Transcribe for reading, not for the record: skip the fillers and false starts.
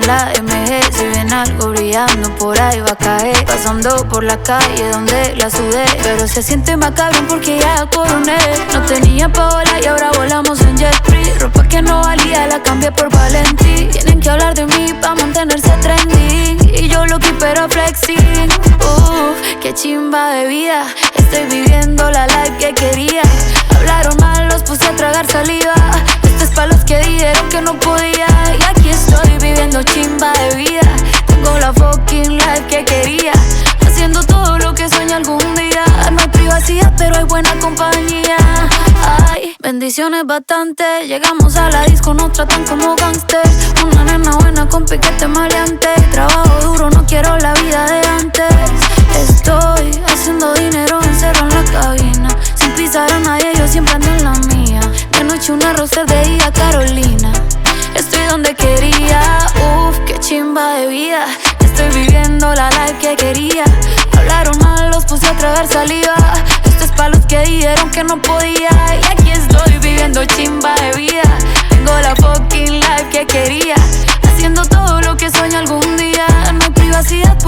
la MG. Si ven algo brillando por ahí va a caer. Pasando por la calle donde la sudé, pero se siente macabro porque ya coroné. No tenía pa' volar y ahora volamos en jet free. Ropa que no valía la cambié por Valentí. Tienen que hablar de mí pa' mantenerse trending, y yo loqui pero flexing. Qué chimba de vida. Estoy viviendo la life que quería. Hablaron mal, los puse a tragar saliva. Esto es pa' los que dijeron que no podía. Y aquí estoy viviendo chimba de vida. Tengo la fucking life que quería, haciendo todo lo que sueño algún día. No hay privacidad, pero hay buena compañía. Ay, bendiciones bastante. Llegamos a la disco, nos tratan como gangsters. Una nena buena con piquete maleante. Trabajo duro, no quiero la vida de antes. Estoy haciendo dinero encerrado en la cabina, sin pisar a nadie, yo siempre ando en la mía. De noche una rosa, de día Carolina. Estoy donde quería, qué chimba de vida. Estoy viviendo la life que quería. Hablaron mal, los puse a tragar saliva. Esto es pa' los que dijeron que no podía. Y aquí estoy viviendo chimba de vida. Tengo la fucking life que quería, haciendo todo lo que sueño algún día. No hay privacidad,